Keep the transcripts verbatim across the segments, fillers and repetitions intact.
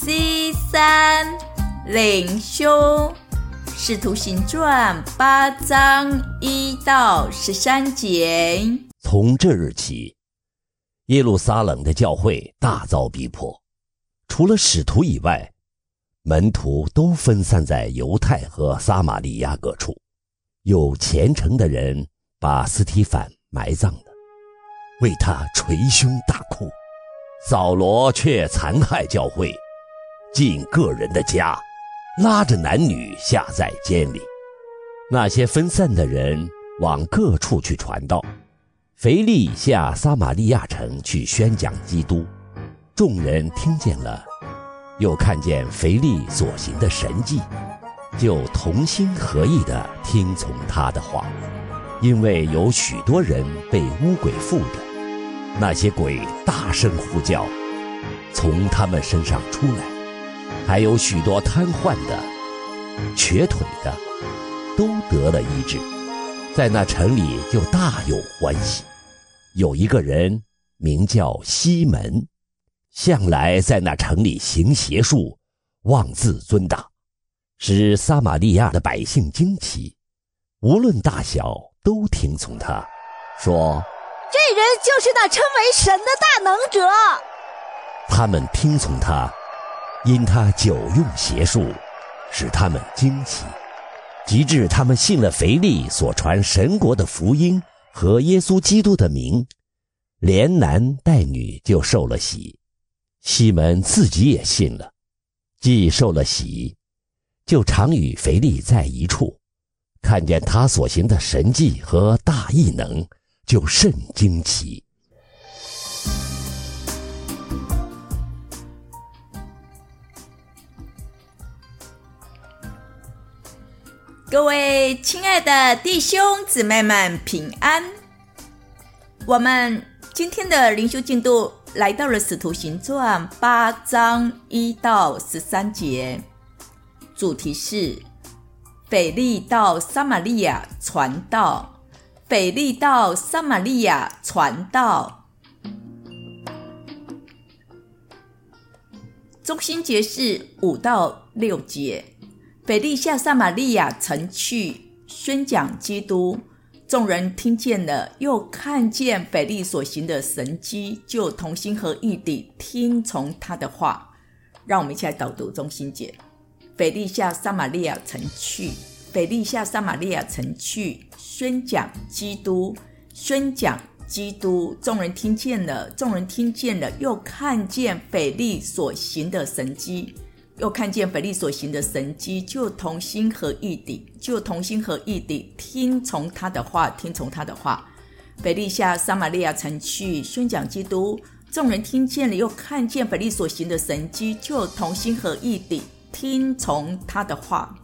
C 三灵修使徒行传八章一到十三节。 从这日起，耶路撒冷的教会大遭逼迫，除了使徒以外，门徒都分散在犹太和撒玛利亚各处。有虔诚的人把司提反埋葬了，为他捶胸大哭。扫罗却残害教会，进个人的家，拉着男女下在监里。那些分散的人往各处去传道。腓力下撒玛利亚城去宣讲基督，众人听见了，又看见腓力所行的神迹，就同心合意地听从他的话。因为有许多人被污鬼附着，那些鬼大声呼叫，从他们身上出来，还有许多瘫痪的、瘸腿的都得了医治，在那城里就大有欢喜。有一个人名叫西门，向来在那城里行邪术，妄自尊大，使撒玛利亚的百姓惊奇，无论大小都听从他，说这人就是那称为神的大能者。 他们听从他，因他久用邪术，使他们惊奇，及至他们信了腓力所传神国的福音和耶稣基督的名，连男带女就受了洗。西门自己也信了，既受了洗，就常与腓力在一处，看见他所行的神迹和大异能，就甚惊奇。 各位亲爱的弟兄姊妹们平安。我们今天的灵修进度来到了使徒行传八章一到十三节，主题是腓力到撒玛利亚传道。腓力到撒玛利亚传道。中心节是五到六节。腓力下撒玛利亚城去宣讲基督，众人听见了，又看见腓力所行的神迹，就同心合意地听从他的话。让我们一起来导读中心节。腓力下撒玛利亚城去，腓力下撒玛利亚城去宣讲基督，宣讲基督，众人听见了，众人听见了，又看见腓力所行的神迹。又看见腓力所行的神迹，就同心合意地，就同心合意地听从他的话，听从他的话。腓力下撒玛利亚城去宣讲基督，众人听见了，又看见腓力所行的神迹，就同心合意地听从他的话。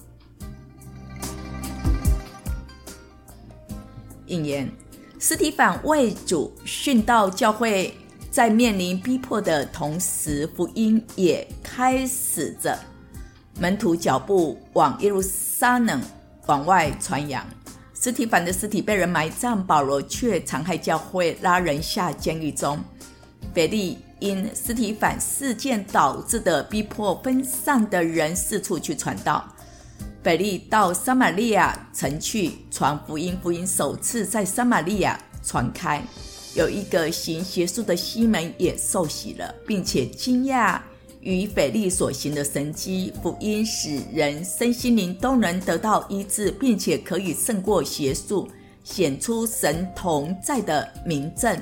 引言：司提反为主殉道，教会在面临逼迫的同时，福音也开始着。门徒脚步往耶路撒冷往外传扬。司提反的尸体被人埋葬，保罗却残害教会，拉人下监狱中。腓力因司提反事件导致的逼迫，分散的人四处去传道。腓力到撒玛利亚城去传福音，福音首次在撒玛利亚传开。有一个行邪术的西门也受洗了，并且惊讶于腓力所行的神迹，福音使人身心灵都能得到医治，并且可以胜过邪术，显出神同在的明证。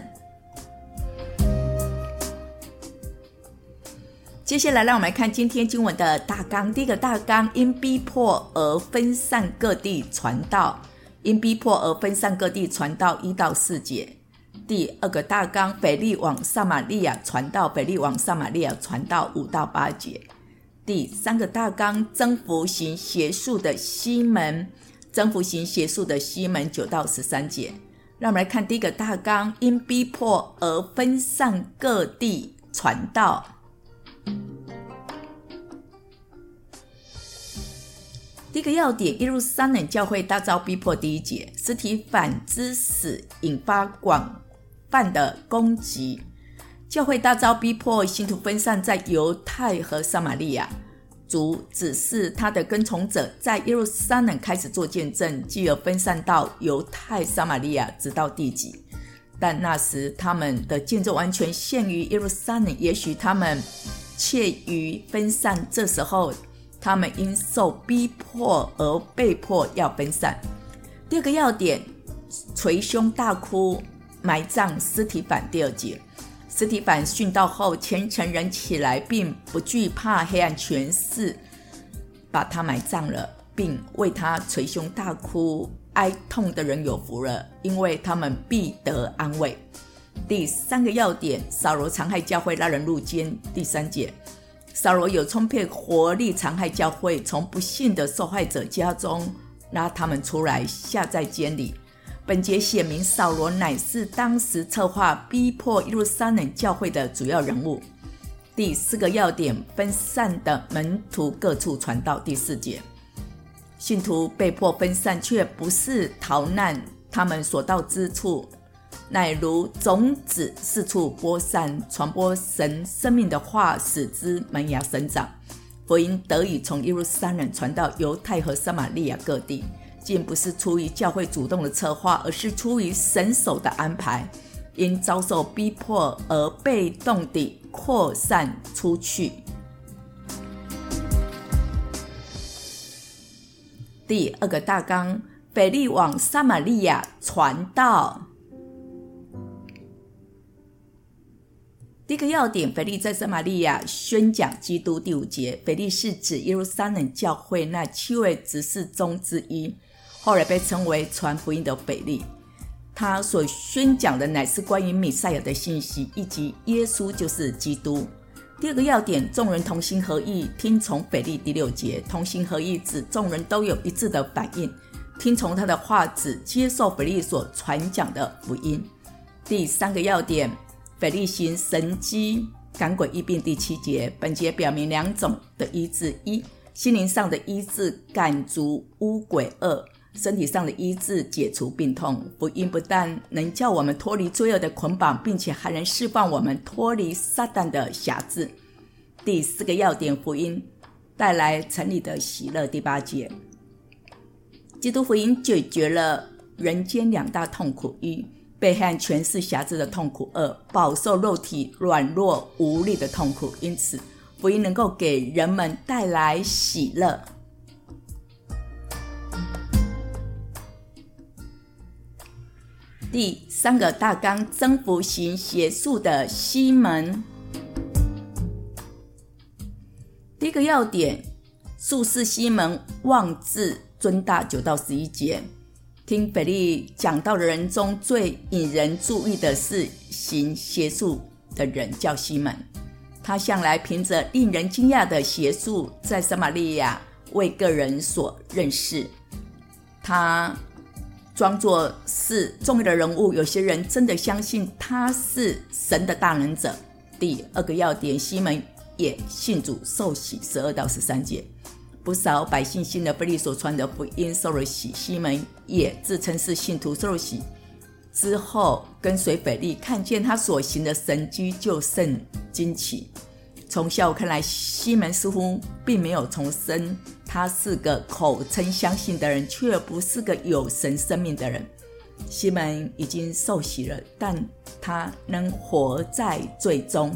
接下来让我们来看今天经文的大纲。第一个大纲，因逼迫而分散各地传道。因逼迫而分散各地传道，一到四节。第二个大纲，腓力往撒玛利亚传道，腓力往撒玛利亚传道，五到八节。第三个大纲，征服行邪术的西门，征服行邪术的西门，九到十三节。让我们来看第一个大纲，因逼迫而分散各地传道。第一个要点，耶路撒冷教会大遭逼迫。第一节，司提反之死引发广泛的攻击。 教会大遭逼迫，信徒分散在犹太和撒玛利亚。主指示他的跟从者在耶路撒冷开始做见证，继而分散到犹太、撒玛利亚，直到地极。但那时他们的见证完全限于耶路撒冷，也许他们怯于分散，这时候他们因受逼迫而被迫要分散。第二个要点，捶胸大哭，埋葬司提反。第二节，司提反殉道后，虔诚人起来，并不惧怕黑暗权势，把他埋葬了，并为他捶胸大哭。哀痛的人有福了，因为他们必得安慰。第三个要点，扫罗残害教会，拉人入监。第三节，扫罗有充沛活力残害教会，从不幸的受害者家中拉他们出来，下在监里。本节写明扫罗乃是当时策划逼迫耶路撒冷教会的主要人物。第四个要点，分散的门徒各处传道。第四节，信徒被迫分散，却不是逃难，他们所到之处乃如种子四处播散，传播神生命的话，使之萌芽生长。福音得以从耶路撒冷传到犹太和撒玛利亚各地，竟不是出于教会主动的策划，而是出于神手的安排，因遭受逼迫而被动地扩散出去。第二个大纲，腓力往撒玛利亚传道。第一个要点，腓力在撒玛利亚宣讲基督。第五节，腓力是指耶路撒冷教会那七位执事中之一，后来被称为传福音的腓力。他所宣讲的乃是关于弥赛亚的信息，以及耶稣就是基督。第二个要点，众人同心合意听从腓力。第六节，同心合意指众人都有一致的反应，听从他的话，指接受腓力所传讲的福音。第三个要点，腓力行神迹赶鬼医病。第七节，本节表明两种的医治：一、心灵上的医治，赶逐污鬼恶；身体上的医治，解除病痛。福音不但能叫我们脱离罪恶的捆绑，并且还能释放我们脱离撒旦的辖制。第四个要点，福音带来城里的喜乐。第八节，基督福音解决了人间两大痛苦：一、被黑暗权势辖制的痛苦；二、饱受肉体软弱无力的痛苦。因此福音能够给人们带来喜乐。第三个大纲，征服行邪术的西门。第一个要点，术士西门妄自尊大。九到十一节，听腓力讲道的人中最引人注意的是行邪术的人，叫西门。他向来凭着令人惊讶的邪术，在撒玛利亚为个人所认识。他装作是重要的人物，有些人真的相信他是神的大能者。第二个要点，西门也信主受洗。十二到十三节，不少百姓信了腓力所传的福音，受了洗。西门也自称是信徒，受了洗之后跟随腓力，看见他所行的神迹，就甚惊奇。从效看来，西门似乎并没有重生，他是个口称相信的人，却不是个有神生命的人。西门已经受洗了，但他仍活在罪中。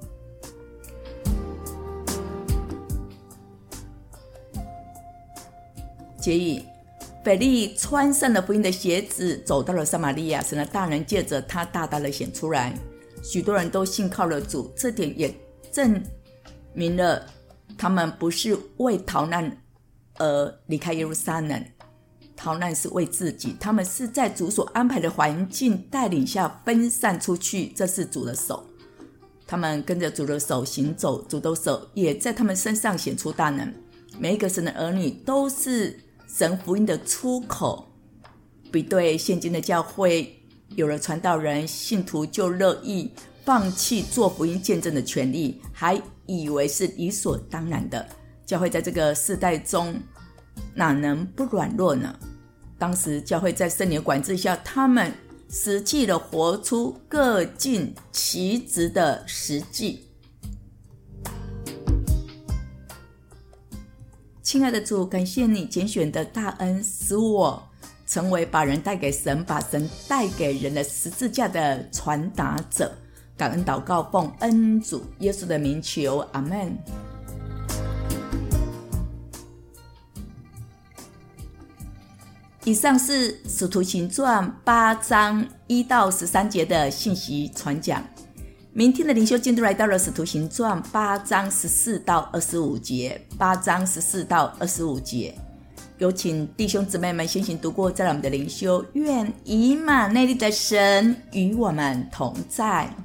结语，腓力穿上了福音的鞋子，走到了撒玛利亚，神的大能借着他大大的显出来，许多人都信靠了主。这点也证明了他们不是为逃难而离开耶路撒冷，逃难是为自己，他们是在主所安排的环境带领下分散出去，这是主的手。他们跟着主的手行走，主的手也在他们身上显出大能。每一个神的儿女都是神福音的出口。比对现今的教会，有了传道人，信徒就乐意放弃做福音见证的权利，还以为是理所当然的。教会在这个世代中哪能不软弱呢？当时教会在圣灵管制下，他们实际的活出各尽其职的实际。亲爱的主，感谢你拣选的大恩，使我成为把人带给神，把神带给人的十字架的传达者。感恩祷告，奉恩主耶稣的名求，阿们。以上是使徒行传八章一到十三节的信息传讲。明天的灵修进度来到了使徒行传八章十四到二十五节，八章十四到二十五节。有请弟兄姊妹们先行读过，再来我们的灵修。愿以马内利的神与我们同在。